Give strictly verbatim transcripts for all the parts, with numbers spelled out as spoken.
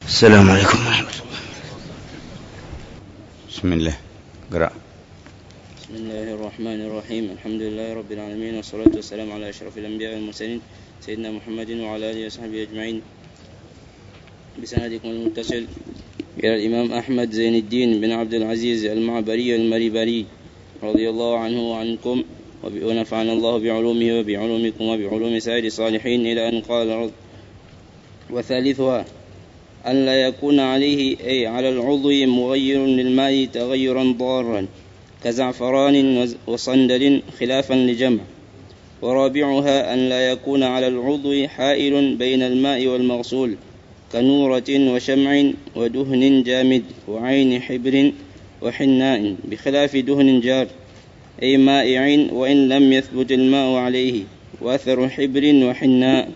السلام عليكم ورحمة الله. بسم الله. قرأ. بسم الله الرحمن الرحيم. الحمد لله رب العالمين، والصلاة والسلام على أشرف الأنبياء والمرسلين سيدنا محمد وعلى آله وصحبه أجمعين. بسندكم المتصل إلى الإمام أحمد زين الدين بن عبد العزيز المعبري المريبري رضي الله عنه وعنكم، ونفعنا الله بعلومه وبعلومكم وبعلوم سائر الصالحين، إلى أن قال: وثالثها أن لا يكون عليه أي على العضو مغير للماء تغيرا ضارا كزعفران وصندل خلافا لجمع. ورابعها أن لا يكون على العضو حائل بين الماء والمغسول كنورة وشمع ودهن جامد وعين حبر وحناء، بخلاف دهن جار أي مائع وإن لم يثبت الماء عليه، وأثر حبر وحناء.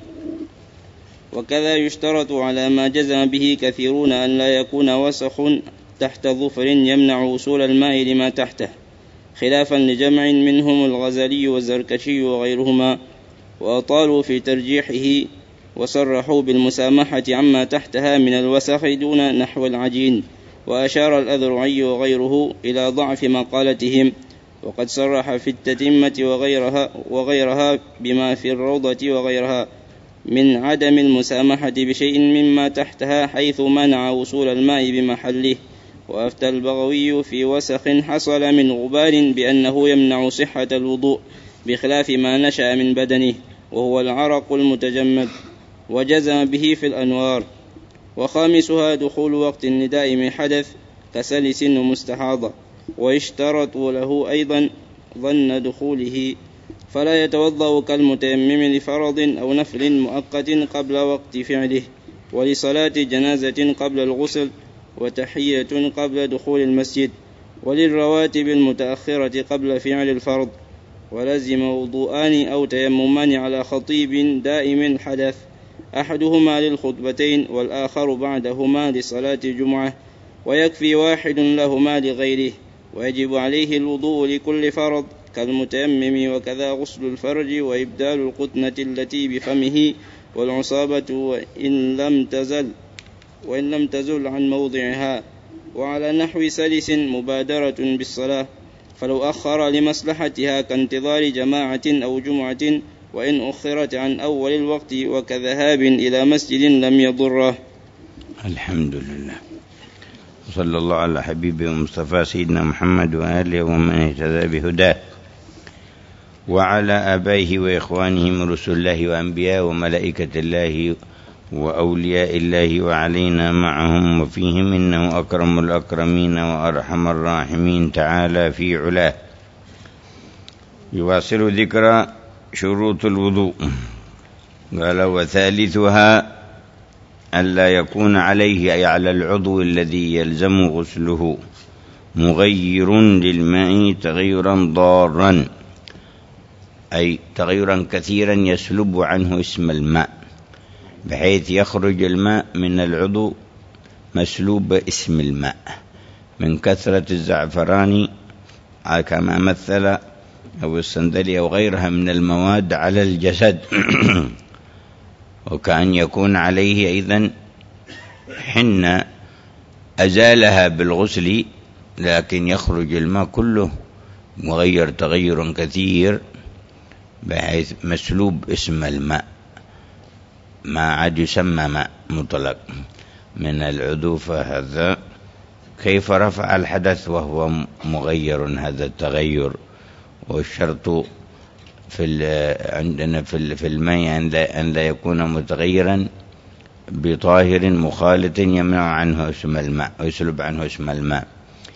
وكذا يشترط على ما جزم به كثيرون أن لا يكون وسخ تحت ظفر يمنع وصول الماء لما تحته، خلافا لجمع منهم الغزالي والزركشي وغيرهما، وأطالوا في ترجيحه وصرحوا بالمسامحة عما تحتها من الوسخ دون نحو العجين. وأشار الأذرعي وغيره إلى ضعف مقالتهم، وقد صرح في التتمة وغيرها, وغيرها بما في الروضة وغيرها من عدم المسامحة بشيء مما تحتها، حيث منع وصول الماء بمحله. وأفتى البغوي في وسخ حصل من غبار بأنه يمنع صحة الوضوء، بخلاف ما نشأ من بدنه وهو العرق المتجمد، وجزم به في الأنوار. وخامسها دخول وقت النداء من حدث كسلس ومستحاضة، واشترط له أيضا ظن دخوله، فلا يتوضأ كالمتيمم لفرض أو نفل مؤقت قبل وقت فعله، ولصلاة جنازة قبل الغسل، وتحية قبل دخول المسجد، وللرواتب المتأخرة قبل فعل الفرض. ولزم وضوءان أو تيممان على خطيب دائم الحدث، أحدهما للخطبتين والآخر بعدهما لصلاة جمعة، ويكفي واحد لهما لغيره. ويجب عليه الوضوء لكل فرض كالمتيمم، وكذا غسل الفرج وإبدال القطنة التي بفمه والعصابة وإن لم تزل وإن لم تزل عن موضعها. وعلى نحو سلس مبادرة بالصلاة، فلو أخر لمصلحتها كانتظار جماعة أو جمعة، وإن أخرت عن أول الوقت وكذهاب إلى مسجد لم يضره. الحمد لله، صلى الله على حبيبه ومصطفى سيدنا محمد وآله ومن اهتدى بهداه، وعلى آبائه وإخوانه من رسل الله وأنبياء وملائكة الله وأولياء الله، وعلينا معهم وفيهم، إنه أكرم الأكرمين وأرحم الراحمين تعالى في علاه. يواصل ذكر شروط الوضوء. قال: وثالثها أن لا يكون عليه أي على العضو الذي يلزم غسله مغير للماء تغيرا ضارا، أي تغيرا كثيرا يسلب عنه اسم الماء، بحيث يخرج الماء من العضو مسلوب اسم الماء، من كثرة الزعفران كما مثل، أو الصندل أو غيرها من المواد على الجسد وكأن يكون عليه أيضا حنة أزالها بالغسل، لكن يخرج الماء كله مغير تغير كثير، بحيث مسلوب اسم الماء، ما عاد يسمى ماء مطلق من العضو. فهذا كيف رفع الحدث وهو مغير هذا التغير؟ والشرط في عندنا في الماء أن لا يكون متغيرا بطاهر مخالط يمنع عنه اسم الماء ويسلب عنه اسم الماء.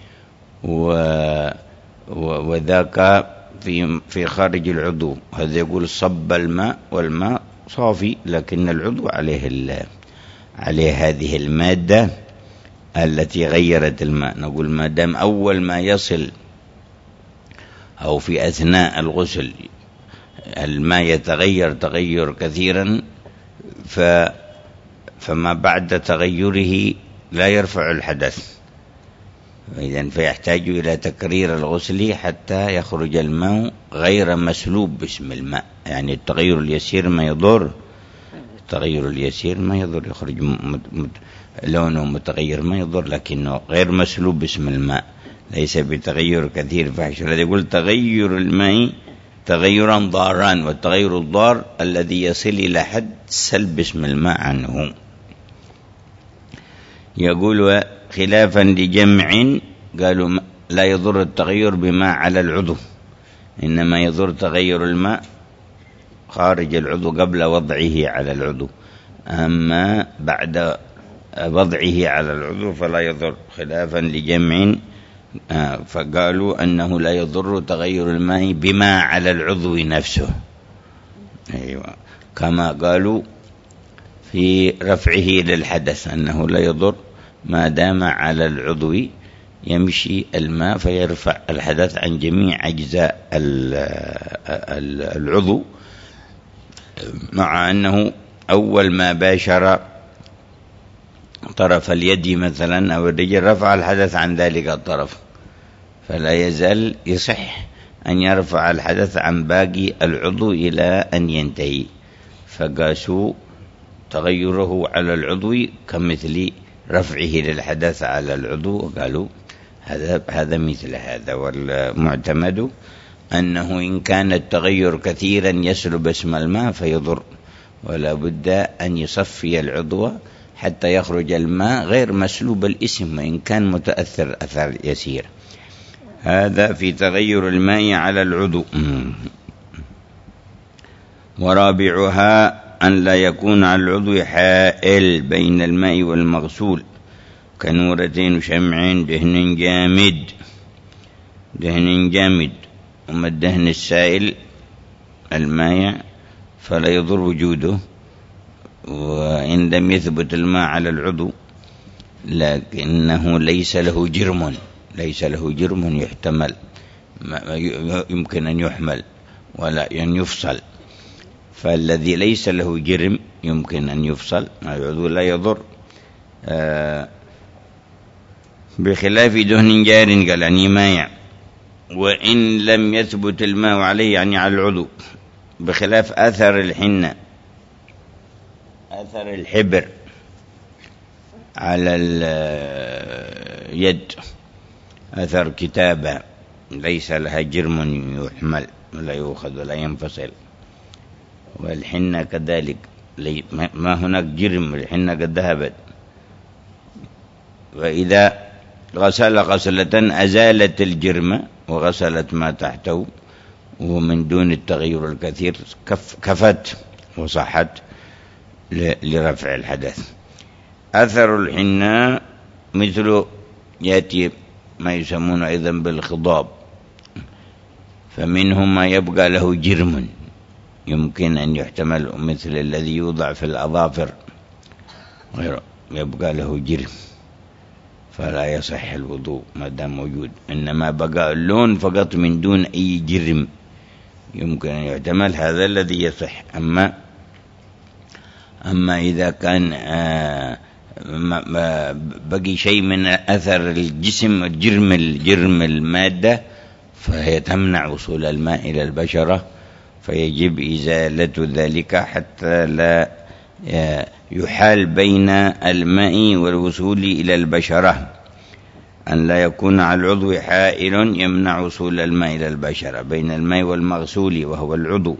وذاك في في خارج العضو، هذا يقول صب الماء والماء صافي، لكن العضو عليه عليه هذه المادة التي غيرت الماء. نقول ما دام أول ما يصل أو في أثناء الغسل الماء يتغير تغير كثيرا، ف فما بعد تغيره لا يرفع الحدث، إذن فيحتاج إلى تكرير الغسل حتى يخرج الماء غير مسلوب باسم الماء. يعني التغير اليسير ما يضر، التغير اليسير ما يضر، يخرج مت مت لونه متغير ما يضر، لكنه غير مسلوب باسم الماء، ليس بتغير كثير فاحش. الذي يقول تغير الماء تغيرا ضارا، والتغير الضار الذي يصل إلى حد سلب اسم الماء عنه. يقول خلافا لجمع قالوا لا يضر التغير بماء على العضو، إنما يضر تغير الماء خارج العضو قبل وضعه على العضو، أما بعد وضعه على العضو فلا يضر، خلافا لجمع فقالوا أنه لا يضر تغير الماء بما على العضو نفسه. أيوة. كما قالوا في رفعه للحدث أنه لا يضر ما دام على العضو يمشي الماء فيرفع الحدث عن جميع أجزاء العضو، مع أنه أول ما باشر طرف اليد مثلا أو الرجل رفع الحدث عن ذلك الطرف، فلا يزال يصح أن يرفع الحدث عن باقي العضو إلى أن ينتهي، فقاسوا تغيره على العضو كمثل رفعه للحدث على العضو، وقالوا هذا هذا مثل هذا. والمعتمد أنه إن كان التغير كثيرا يسلب اسم الماء فيضر، ولا بد أن يصفي العضو حتى يخرج الماء غير مسلوب الاسم وإن كان متأثر أثر يسير. هذا في تغير الماء على العضو. ورابعها أن لا يكون على العضو حائل بين الماء والمغسول كنورة وشمع دهن جامد، دهن جامد وما الدهن السائل الماء فلا يضر وجوده، وإن لم يثبت الماء على العضو لكنه ليس له جرم، ليس له جرم يحتمل، يمكن أن يحمل ولا أن يفصل، فالذي ليس له جرم يمكن أن يفصل العضو لا يضر. آه بخلاف دهن جار قال يعني مايع، وإن لم يثبت الماء عليه يعني على العضو، بخلاف أثر الحنة، أثر الحبر على اليد، أثر كتابة ليس لها جرم يحمل ولا يؤخذ ولا ينفصل، والحنة كذلك ما هناك جرم، الحنة قد ذهبت. وإذا غسل غسلة أزالت الجرم وغسلت ما تحته ومن دون التغير الكثير كف كفت وصحت لرفع الحدث. أثر الحنة مثل يأتي ما يسمون أيضا بالخضاب، فمنهم ما يبقى له جرم يمكن أن يحتمل، مثل الذي يوضع في الأظافر يبقى له جرم فلا يصح الوضوء ما دام موجود، إنما بقى اللون فقط من دون أي جرم يمكن أن يحتمل، هذا الذي يصح. أما أما إذا كان آه بقي شيء من أثر الجسم الجرم الجرم المادة فهي تمنع وصول الماء إلى البشرة، فيجب إزالة ذلك حتى لا يحال بين الماء والوصول إلى البشرة، أن لا يكون على العضو حائل يمنع وصول الماء إلى البشرة بين الماء والمغسول وهو العضو.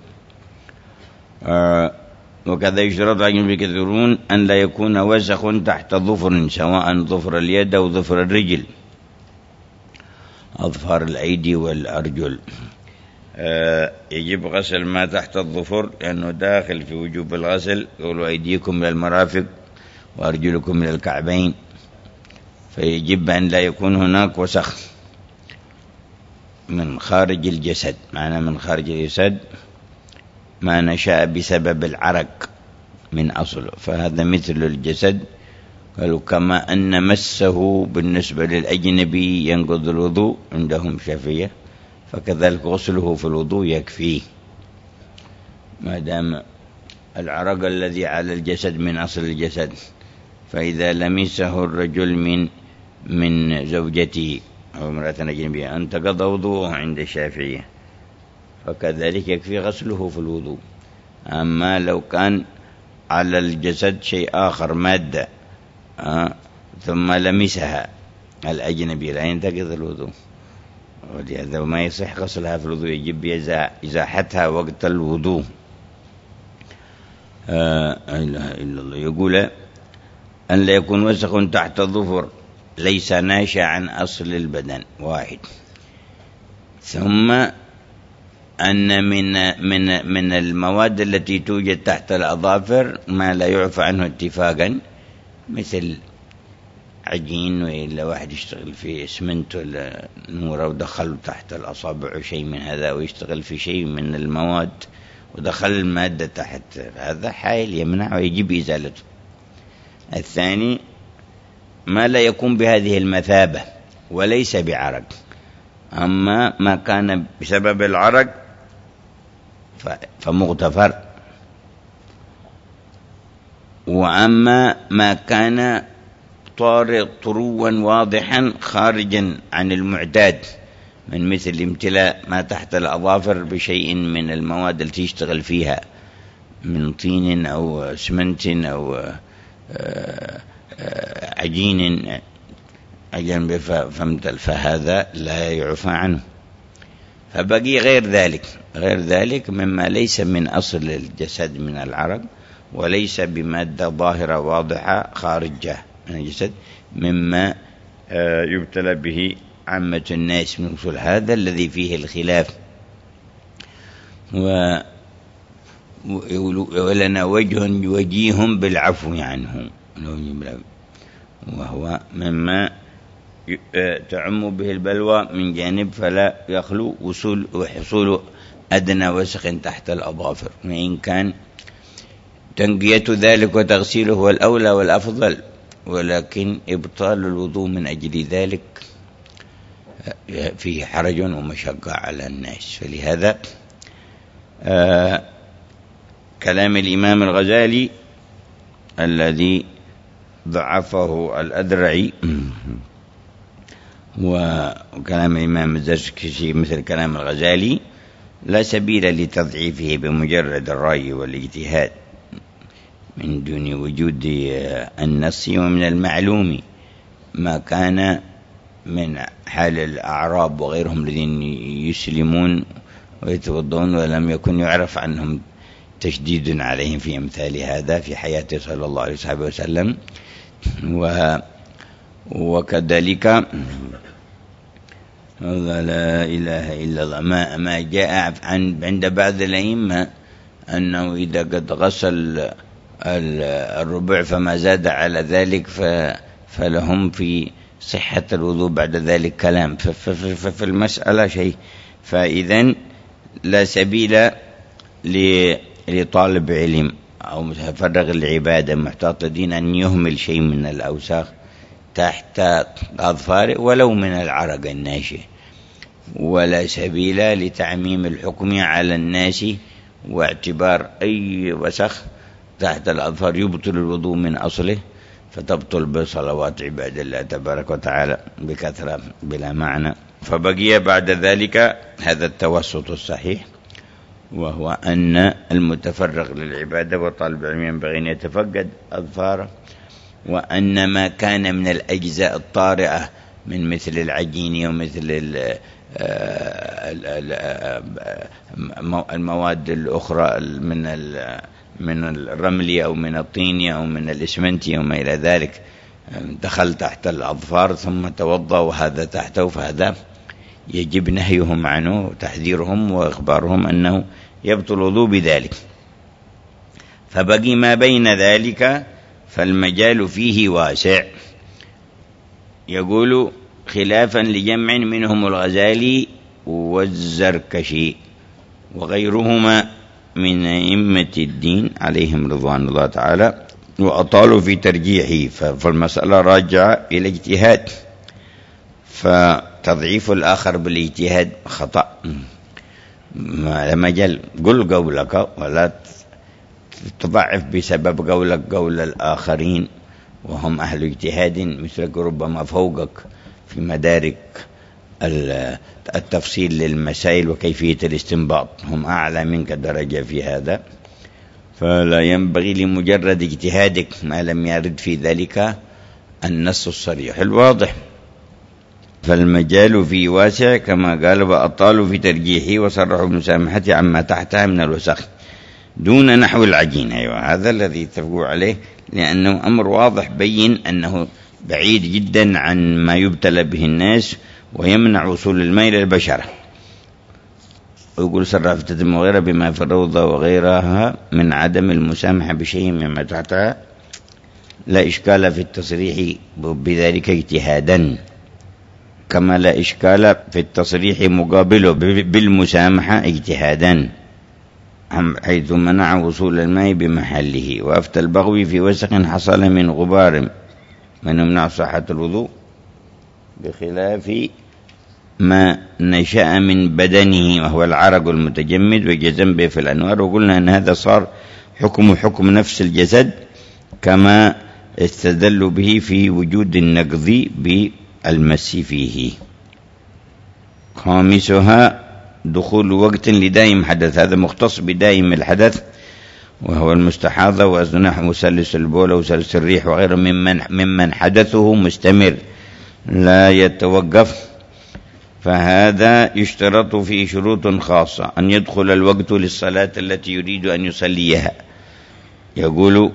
آه وكذا يشترط عن الكثيرون أن لا يكون وسخ تحت ظفر، سواء ظفر اليد أو ظفر الرجل، أظفار الأيدي والأرجل. آه يجب غسل ما تحت الظفر لأنه داخل في وجوب الغسل، قولوا أيديكم إلى المرافق وأرجلكم إلى الكعبين، فيجب أن لا يكون هناك وسخ من خارج الجسد. معنى من خارج الجسد ما نشأ بسبب العرق من أصله، فهذا مثل الجسد. قالوا كما أن مسه بالنسبة للأجنبي ينقض الوضوء عندهم شافعية، فكذلك غسله في الوضوء يكفيه ما دام العرق الذي على الجسد من أصل الجسد. فإذا لمسه الرجل من من زوجته أو امرأة أجنبية انتقض وضوءه عند الشافعية، فكذلك يكفي غسله في الوضوء. أما لو كان على الجسد شيء آخر مادة آه ثم لمسها الأجنبي لا ينتقض الوضوء، ولهذا ما يصح غسلها في الوضوء، يجب إزاحتها وقت الوضوء. آه لا إله إلا الله. يقول أن لا يكون وسخ تحت الظفر ليس ناشئ عن أصل البدن، واحد. ثم أن من من من المواد التي توجد تحت الأظافر ما لا يعفى عنه اتفاقا، مثل عجين، وإلا واحد يشتغل في اسمنت ولا نورة ودخل تحت الأصابع شيء من هذا، ويشتغل في شيء من المواد ودخل المادة تحت، هذا حائل يمنع ويجب إزالته. الثاني ما لا يكون بهذه المثابة وليس بعرق، أما ما كان بسبب العرق فمغتفر، وأما ما كان طارئ طروا واضحا خارجا عن المعتاد من مثل امتلاء ما تحت الأظافر بشيء من المواد التي يشتغل فيها من طين أو اسمنت أو عجين عجين فمثل، فهذا لا يعفى عنه. فبقي غير ذلك، غير ذلك مما ليس من أصل الجسد من العرق، وليس بمادة ظاهرة واضحة خارجة من الجسد، مما يبتلى به عامة الناس من أصول، هذا الذي فيه الخلاف. و ولنا وجه وجيه بالعفو عنه، وهو مما تعم به البلوى من جانب، فلا يخلو وصول وحصول أدنى وسخ تحت الأظافر، وإن كان تنقية ذلك وتغسيله هو الأولى والأفضل، ولكن إبطال الوضوء من أجل ذلك فيه حرج ومشقة على الناس. فلهذا آه كلام الإمام الغزالي الذي ضعفه الأدرعي وكلام الإمام الزركشي مثل كلام الغزالي لا سبيل لتضعيفه بمجرد الرأي والاجتهاد من دون وجود النص. ومن المعلوم ما كان من حال الأعراب وغيرهم الذين يسلمون ويتوضون ولم يكن يعرف عنهم تشديد عليهم في أمثال هذا في حياته صلى الله عليه وسلم. وكذلك لا إله إلا الله ما, ما جاء عن عند بعض الأئمة أنه إذا قد غسل الربع فما زاد على ذلك فلهم في صحة الوضوء بعد ذلك كلام، ففي المسألة شيء. فإذن لا سبيل لطالب علم أو متفرغ العبادة محتاط دين أن يهمل شيء من الأوساخ تحت أظفاره ولو من العرق الناشئ، ولا سبيل لتعميم الحكم على الناس واعتبار أي وسخ تحت الأظفار يبطل الوضوء من أصله، فتبطل بصلوات عباد الله تبارك وتعالى بكثرة بلا معنى. فبقي بعد ذلك هذا التوسط الصحيح، وهو أن المتفرغ للعبادة وطالب العلم ينبغي أن يتفقد أظفاره، وأن ما كان من الأجزاء الطارئة من مثل العجين ومثل المواد الأخرى من من الرمل أو من الطين أو من الإسمنت وما إلى ذلك دخل تحت الأظفار ثم توضأ وهذا تحته، فهذا يجب نهيهم عنه وتحذيرهم وإخبارهم أنه يبطل الوضوء بذلك. فبقي ما بين ذلك فالمجال فيه واسع. يقول خلافا لجمع منهم الغزالي والزركشي وغيرهما من أئمة الدين عليهم رضوان الله تعالى، وأطالوا في ترجيحه، فالمسألة راجعة إلى اجتهاد، فتضعيف الآخر بالاجتهاد خطأ. ما مجال قل قولك ولا تضعف بسبب قولك قول الآخرين وهم أهل اجتهاد مثلك ربما فوقك في مدارك التفصيل للمسائل وكيفية الاستنباط، هم أعلى منك درجة في هذا. فلا ينبغي لمجرد اجتهادك ما لم يرد في ذلك النص الصريح الواضح. فالمجال فيه واسع كما قال وأطالوا في ترجيحه وصرحوا بمسامحته عما تحتها من الوسخ دون نحو العجين. أيوة هذا الذي اتفقوا عليه، لأنه أمر واضح بين أنه بعيد جدا عن ما يبتلى به الناس ويمنع وصول الماء إلى البشرة. ويقول صرح في التتم وغيرها بما في الروضة وغيرها من عدم المسامحة بشيء مما تحتها لا إشكال في التصريح بذلك اجتهادا، كما لا إشكال في التصريح مقابله بالمسامحة اجتهادا حيث منع وصول الماء بمحله. وأفتى البغوي في وسخ حصل من غبار من يمنع صحة الوضوء بخلاف ما نشأ من بدنه وهو العرق المتجمد وجزم به في الأنوار. وقلنا أن هذا صار حكم حكم نفس الجسد كما استدلوا به في وجود النقض بالمس فيه. خامسها دخول وقت لدائم حدث، هذا مختص بدائم الحدث وهو المستحاضة وأزناح وسلس البول وسلس الريح وغيره ممن, ممن حدثه مستمر لا يتوقف. فهذا يشترط فيه شروط خاصة: أن يدخل الوقت للصلاة التي يريد أن يصليها. يقول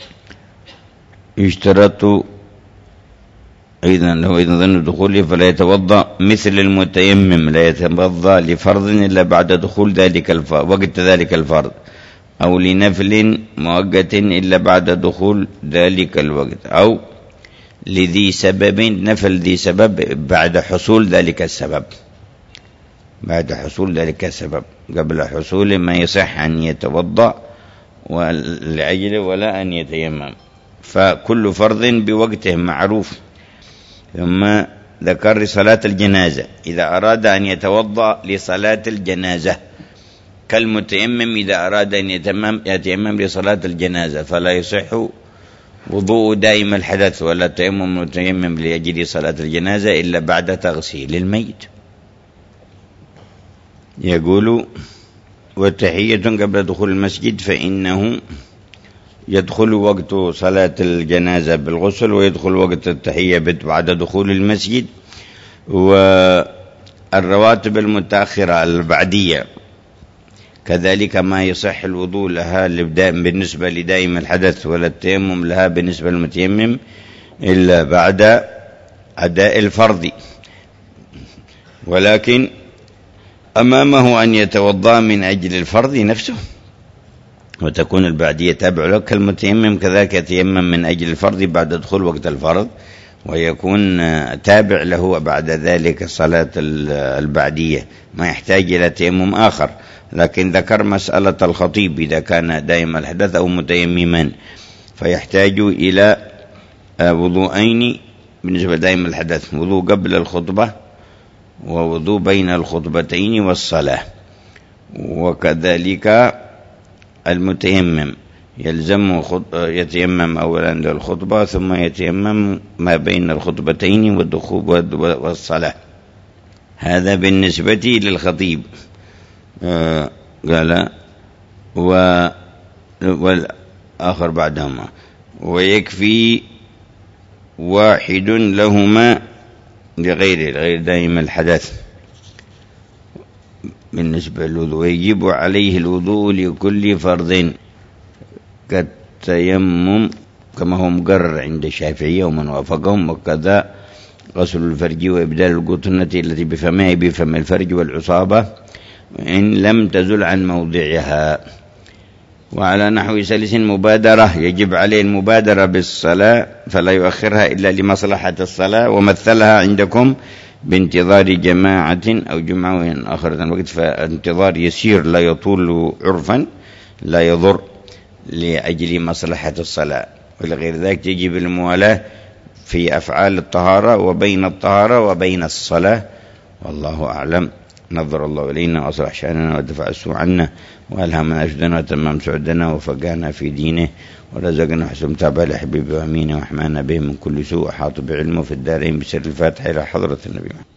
يشترط أيضا له إذا ظن دخوله فلا يتوضأ مثل المتيمم لا يتوضأ لفرض إلا بعد دخول ذلك الفرض وقت ذلك الفرض، أو لنفل مؤقت إلا بعد دخول ذلك الوقت، أو لذي سبب نفل ذي سبب بعد حصول ذلك السبب بعد حصول ذلك السبب قبل حصول ما يصح أن يتوضأ لأجله ولا أن يتيمم. فكل فرض بوقته معروف. ثم ذكر صلاة الجنازة إذا أراد أن يتوضأ لصلاة الجنازة كالمتيمم إذا أراد أن يتيمم لصلاة الجنازة، فلا يصح وضوء دائم الحدث ولا تيمم متيمم لأجل صلاة الجنازة إلا بعد تغسيل الميت. يقول وتحية قبل دخول المسجد فإنه يدخل وقت صلاة الجنازة بالغسل ويدخل وقت التحية بعد دخول المسجد. والرواتب المتأخرة البعدية كذلك ما يصح الوضوء لها بالنسبة لدائم الحدث ولا التيمم لها بالنسبة للمتيمم إلا بعد أداء الفرض، ولكن أمامه أن يتوضأ من أجل الفرض نفسه وتكون البعدية تابع له كالمتيمم كذلك يتيمم من أجل الفرض بعد دخول وقت الفرض ويكون تابع له بعد ذلك صلاة البعدية، ما يحتاج إلى تيمم آخر. لكن ذكر مسألة الخطيب إذا كان دائم الحدث أو متيمما فيحتاج إلى وضوءين بالنسبة دائم الحدث: وضوء قبل الخطبة ووضوء بين الخطبتين والصلاة. وكذلك المتيمم يلزم يتيمم أولا للخطبة ثم يتيمم ما بين الخطبتين والدخول والصلاة. هذا بالنسبة للخطيب. آه قال و والآخر بعدهما ويكفي واحد لهما لغير غير دائم الحدث. بالنسبة للوضوء يجب عليه الوضوء لكل فرض كالتيمم كما هو مقرر عند الشافعية ومن وافقهم، وكذا غسل الفرج وإبدال القطنة التي بفمها بفم الفرج والعصابة إن لم تزل عن موضعها. وعلى نحو سلس مبادرة يجب عليه المبادرة بالصلاة فلا يؤخرها إلا لمصلحة الصلاة، ومثلها عندكم بانتظار جماعة أو جمعة آخرة الوقت، فانتظار يسير لا يطول عرفا لا يضر لأجل مصلحة الصلاة. ولغير ذلك تجب الموالاة في أفعال الطهارة وبين الطهارة وبين الصلاة، والله أعلم. نظر الله إلينا وأصلح شأننا ودفع السوء عنا وألهمنا أشدنا وتمام سعدنا وفقانا في دينه ورزقنا حسن متابعة لحبيبه وأمينه وحمانا به من كل سوء وحاط بعلمه في الدارين بسر الفاتحة إلى حضرة النبي.